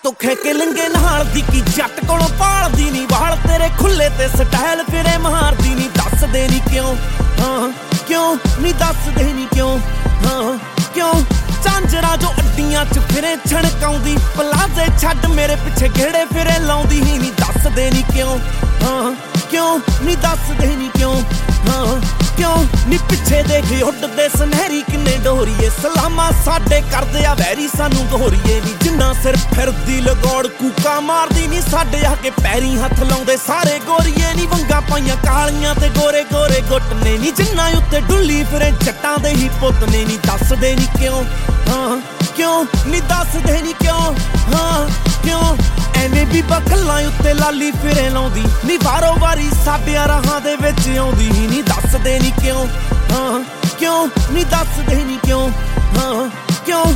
ਤੋਂ ਖੇ ਕੇ ਲੰਗੇ ਨਾਲ ਦੀ ਕੀ ਜੱਟ ਕੋਲੋਂ ਪਾਲਦੀ ਨੀ ਵਾਲ ਤੇਰੇ ਖੁੱਲੇ ਤੇ ਸਟਾਈਲ ਫਿਰੇ ਮਾਰਦੀ ਨੀ ਦੱਸਦੇ ਨੀ ਕਿਉਂ ਹਾਂ ਕਿਉਂ ਨੀ ਦੱਸਦੇ ਨੀ ਕਿਉਂ ਹਾਂ ਕਿਉਂ ਚਾਂਜਰਾ ਜੋ ਅੱਡੀਆਂ ਚ ਫਿਰੇ ਛਣਕਾਉਂਦੀ ਪਲਾਜ਼ੇ ਛੱਡ ਮੇਰੇ ਪਿੱਛੇ ਘੇੜੇ ਫਿਰੇ ਲਾਉਂਦੀ ਹੀ ਨੀ ਦੱਸਦੇ ਨੀ ਕਿਉਂ ਹਾਂ ਕਿਉਂ ਨੀ ਦੱਸਦੇ ਨੀ ਕਿਉਂ ਹਾਂ ਕਿਉਂ ਨੀ ਪਿੱਛੇ ਦੇਖੇ ਉੱਡਦੇ ਸੁਨਹਿਰੀ ਕਿੰਨੇ ਡੋਰੀਏ ਸਲਾਮਾਂ ਸਾਡੇ ਕਰਦੇ ਆ ਵੈਰੀ ਸਾਨੂੰ ਗੋਰੀਏ ਨੀ ਜਿੰਨਾ ਸਿਰ ਫਿਰਦੀ ਲਗੌੜ ਕੂਕਾ ਮਾਰਦੀ ਨੀ ਸਾਡੇ ਆ ਕੇ ਪੈਰੀ ਹੱਥ ਲਾਉਂਦੇ ਸਾਰੇ ਗੋਰੀਏ ਨੀ ਵੰਗਾ ਪਾਈਆਂ ਕਾਲੀਆਂ ਤੇ ਗੋਰੇ ਗੋਰੇ ਗੁੱਟ ਨੇ ਨੀ ਜਿੰਨਾ ਉੱਤੇ ਡੁੱਲੀ ਫਿਰੇ ਜੱਟਾਂ ਦੇ ਹੀ ਪੁੱਤ ਨੇ ਨੀ ਦੱਸਦੇ ਨੀ ਕਿਉਂ ਹਾਂ ਕਿਉਂ ਨੀ ਦੱਸਦੇ ਨੀ ਕਿਉਂ ਹਾਂ ਕਿਉਂ ਐਵੇਂ ਵੀ ਬਖਲਾਂ ਉੱਤੇ ਲਾਲੀ ਫਿਰੇ ਲਾਉਂਦੀ ਨੀ ਵਾਰੋ ਵਾਰੀ ਸਾਡਿਆਂ ਰਾਹਾਂ ਦੇ ਵਿੱਚ ਆਉਂਦੀ ਹੀ ਨੀ ਦੱਸਦੇ ਨੀ ਕਿਉਂ ਹਾਂ ਕਿਉਂ ਨੀ ਦੱਸਦੇ ਨੀ ਕਿਉਂ ਹਾਂ ਕਿਉਂ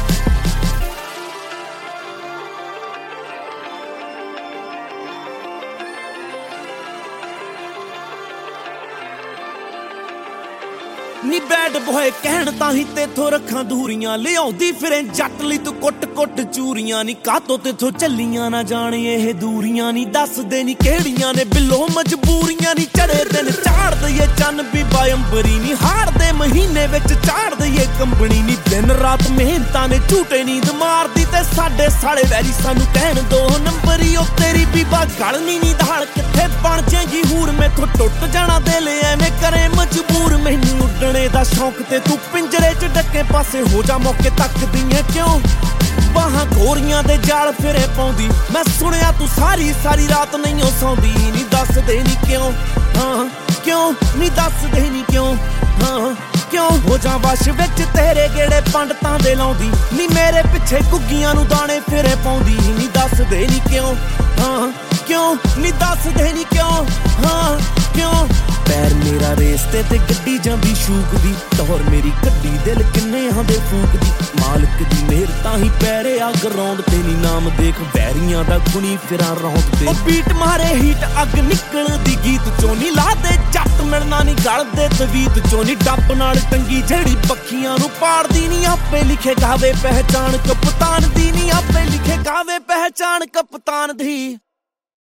ਨੀ ਬੈਡ ਬੋਏ ਕਹਿਣ ਤਾਂ ਹੀ ਤੇਥੋਂ ਰੱਖਾਂ ਦੂਰੀਆਂ ਲਿਆਉਂਦੀ ਫਿਰੇ ਜੱਟ ਲਈ ਤੂੰ ਕੁੱਟ ਚੂਰੀਆਂ ਨੀ ਕਾਤੋਂ ਤੇਥੋਂ ਚੱਲੀਆਂ ਨਾ ਜਾਣੇ ਇਹ ਦੂਰੀਆਂ ਨੀ ਦੱਸਦੇ ਨੀ ਕਿਹੜੀਆਂ ਨੇ ਬਿੱਲੋ ਮਜਬੂਰੀਆਂ ਨੀ ਚੜੇ ਦਿਨ ਝਾੜ ਦਈਏ ਚੰਨ ਬੀਬਾ ਅੰਬਰੀ ਨੀ ਹਾੜਦੇ ਮਹੀਨੇ ਵਿੱਚ ਝਾੜ ਦਈਏ ਕੰਬਣੀ ਨੀ ਦਿਨ ਰਾਤ ਮਿਹਨਤਾਂ ਨੇ ਝੂਟੇ ਨੀਂਦ ਮਾਰਦੀ ਤੇ ਸਾਡੇ ਸਾਲੇ ਵੈਰੀ ਸਾਨੂੰ ਕਹਿਣ 2 ਨੰਬਰੀ ਉਹ ਤੇਰੀ ਬੀਬਾ ਗਲਣੀ ਨੀ ਦਾਲ ਕਿੱਥੇ ਬਣ ਜਾਏਗੀ ਹੂਰ ਮੈਥੋਂ ਟੁੱਟ ਜਾਣਾ ਦਿਲ ਐਵੇਂ ਕਰੇ ਮਜਬੂਰ ਮੈਨੂੰ ਉੱਡਣੇ ਦਾ ਸ਼ੌਂਕ ਤੇ ਤੂੰ ਪਿੰਜਰੇ 'ਚ ਡੱਕੇ ਪਾਸੇ ਹੋ ਜਾ ਮੌਕੇ ਤੱਕਦੀ ਏ ਕਿਉਂ ਬਾਹਾਂ ਗੋਰੀਆਂ ਦੇ ਜਾਲ ਫਿਰੇ ਪਾਉਂਦੀ ਮੈਂ ਸੁਣਿਆ ਤੂੰ ਸਾਰੀ ਰਾਤ ਨਹੀਂ ਓ ਸੌਂਦੀ ਨੀ ਦੱਸਦੇ ਨੀ ਕਿਉਂ ਹਾਂ ਕਿਉਂ ਨੀ ਦੱਸਦੇ ਨੀ ਕਿਉਂ ਹਾਂ ਕਿਉਂ ਹੋ ਜਾ ਵਸ਼ ਵਿੱਚ ਤੇਰੇ ਗੇੜੇ ਪੰਡਤਾਂ ਦੇ ਲਾਉਂਦੀ ਨੀ ਮੇਰੇ ਪਿੱਛੇ ਗੁੱਗੀਆਂ ਨੂੰ ਦਾਣੇ ਫਿਰੇ ਪਾਉਂਦੀ ਨੀ ਦੱਸਦੇ ਨੀ ਕਿਉਂ ਹਾਂ ਕਿਉਂ ਨੀ ਦੱਸਦੇ ਨੀ ਕਿਉਂ ਹਾਂ ਕਿਉਂ ਪੈਰ ਮੇਰਾ ਰੇਸ ਤੇ ਗੱਡੀ ਜਾਂਦੀ ਸ਼ੂਕਦੀ ਟੌਰ ਮੇਰੀ ਗੱਡੀ ਦਿਲ ਕਿੰਨਿਆਂ ਦੇ ਫੂਕਦੀ ਮਾਲਕ ਦੀ ਮਿਹਰ ਤਾਂ ਹੀ ਪੈਰੇ ਆ ਗਰਾਊਂਡ ਤੇ ਨੀ ਨਾਮ ਦੇਖ ਵੈਰੀਆਂ ਦਾ ਗੁਣੀ ਫਿਰਾਂ ਰੌਂਦ ਤੇ ਉਹ ਬੀਟ ਮਾਰੇ ਹੀਟ ਅੱਗ ਨਿਕਲਦੀ ਗੀਤ ਚੋਂ ਨੀ ਲਾ ਦੇ ਜੱਟ ਮਿਲਣਾ ਨੀ ਗਲਦੇ ਤਵੀਤ ਚੋਂ ਨੀ ਡੱਬ ਨਾਲ ਟੰਗੀ ਜਿਹੜੀ ਪੱਖੀਆਂ ਨੂੰ ਪਾੜਦੀ ਨੀ ਆਪੇ ਲਿਖੇ ਗਾਵੇ ਪਹਿਚਾਨ ਕਪਤਾਨ ਦੀ ਨੀ ਆਪੇ ਲਿਖੇ ਗਾਵੇ ਪਹਿਚਾਨ ਕਪਤਾਨ ਦੀ